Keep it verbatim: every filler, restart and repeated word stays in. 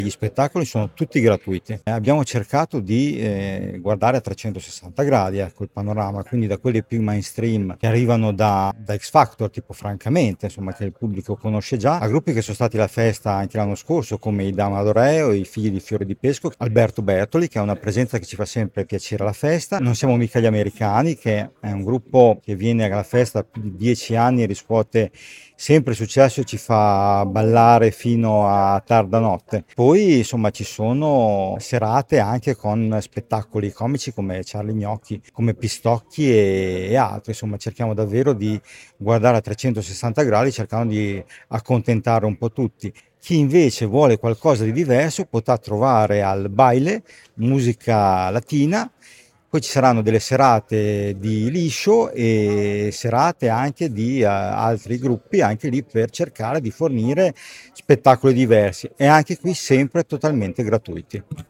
Gli spettacoli sono tutti gratuiti. Eh, Abbiamo cercato di eh, guardare a trecentosessanta gradi, ecco, il panorama, quindi da quelli più mainstream che arrivano da, da X Factor, tipo Francamente, insomma, che il pubblico conosce già, a gruppi che sono stati alla festa anche l'anno scorso, come i Dama d'Oreo, i Figli di Fiori di Pesco, Alberto Bertoli, che è una presenza che ci fa sempre piacere alla festa. Non siamo mica gli americani, che è un gruppo che viene alla festa da più di dieci anni e riscuote sempre successo e ci fa ballare fino a tarda notte. Poi insomma ci sono serate anche con spettacoli comici come Charlie Gnocchi, come Pistocchi e, e altri. Insomma cerchiamo davvero di guardare a trecentosessanta gradi cercando di accontentare un po' tutti. Chi invece vuole qualcosa di diverso potrà trovare al Baile musica latina. Poi ci saranno delle serate di liscio e serate anche di eh, altri gruppi, anche lì per cercare di fornire spettacoli diversi e anche qui sempre totalmente gratuiti.